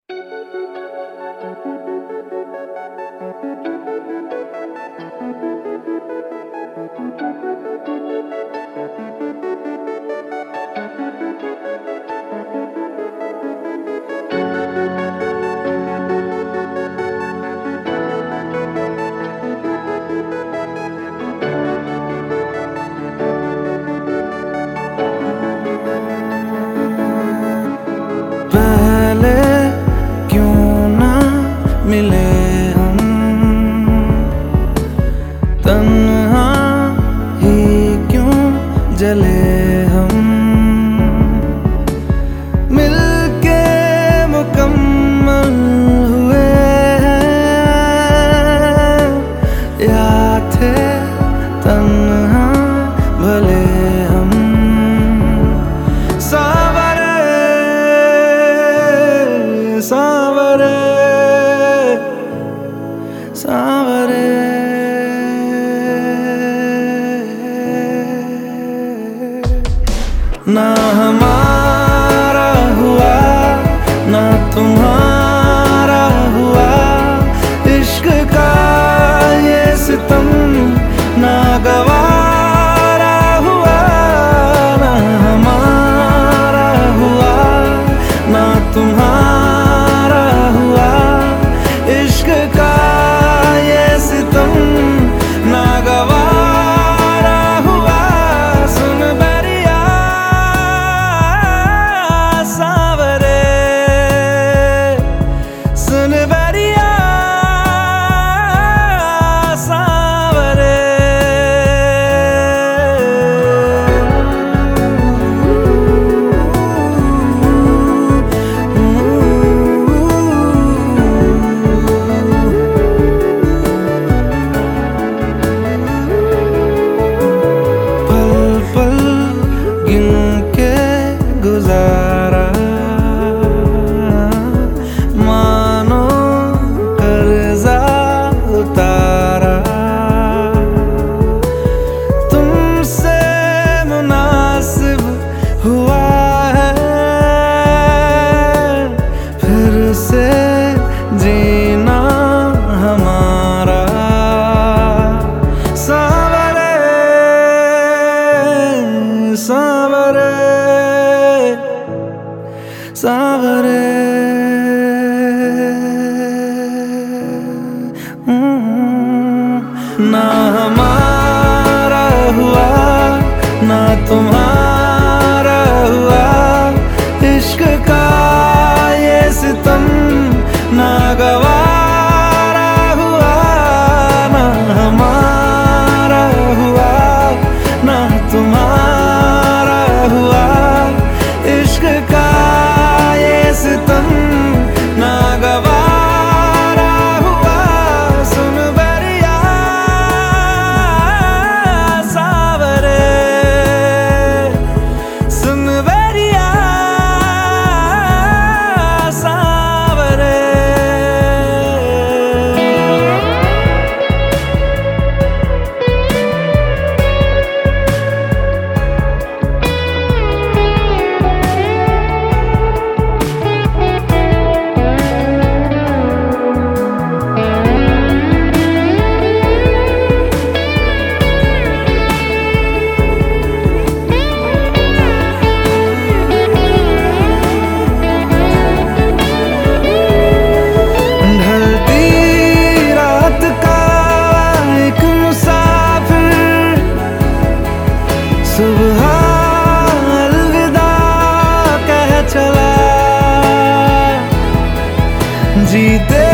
पहले क्यों ना मिले हम, तन्हा ही क्यों जले हम, मिलके मुकम्मल हुए हैं या थे तन्हा भले हम। सावरे सावरे सावरे ना हमारा हुआ ना तुम्हारा हुआ, इश्क का ये सितम ना गवारा हुआ। ना हमारा हुआ ना तुम्हारा हुआ, इश्क का ये सितम ना गवारा हुआ। सुन बरिया सावरे, सुन बरिया सावरे। गुजारा मानो कर्जा उतारा, तुमसे मुनासिब हुआ है फिर से जीना हमारा। सावरे सावरे सावरे ना हमारा हुआ ना तुम्हारा हुआ, इश्क का ये सितम ना गवारा हुआ। ना हमारा हुआ ना तुम्हारा हुआ, इश्क का सितम ना गवारा हुआ। सुन बरिया सावरे, सुन बरिया सावरे। सुबह अलविदा कह चला, जीते